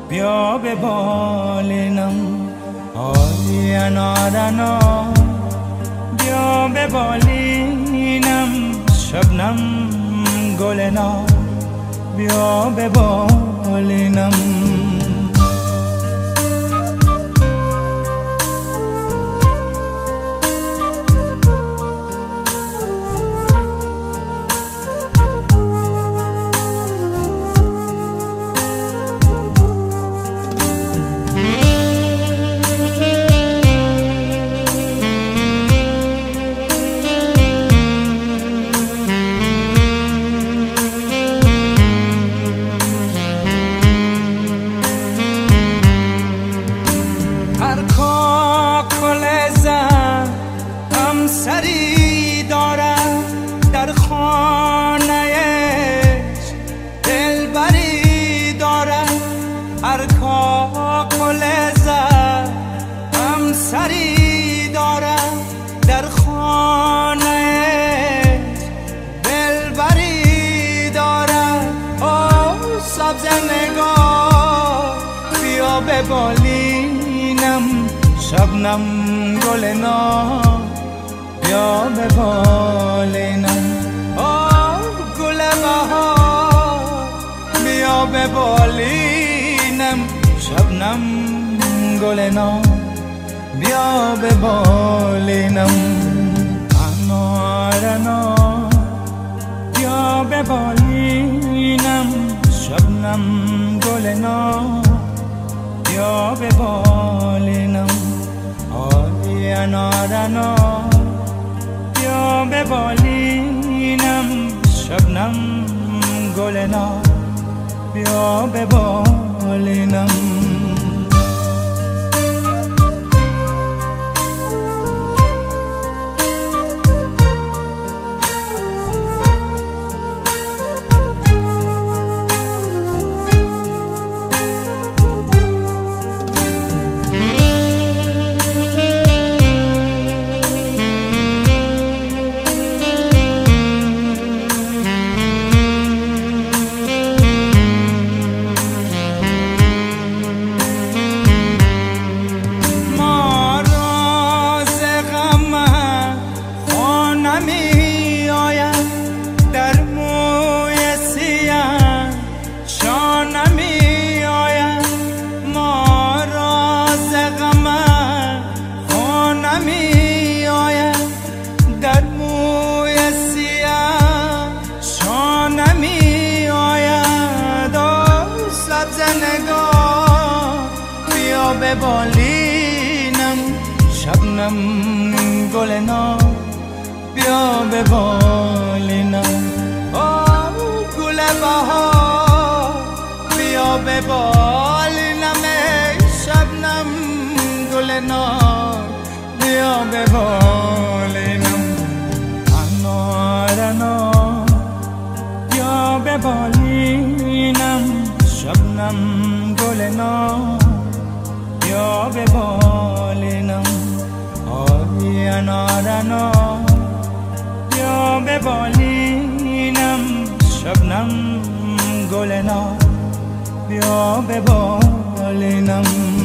بیا به بالینم آریانا بیا به بالینم شبنم گلنا بیا به بالینم سری دارد در خانهش دلبری دارد هر کاکل زد هم سری دارد در خانهش دلبری دارد او سبز نگاه بیا به بالینم شبنم گلنا بیا به بالینم آه گل بهار بیا به بالینم شبنم گلنا بیا به بالینم انارنا بیا به بالینم شبنم گلنا بیا به بالینم آریانا بیا به بالینم شبنم گلنا بیا به بالینم به بالینم شبنم گلنا بیا به بالینم آه گل بهار بیا به بالینم شبنم گلنا بیا به بالینم انارنا بیا به بالینم شبنم گلنا بیا به بالینم آریانا بیا به بالینم شبنم گلنا بیا به بالینم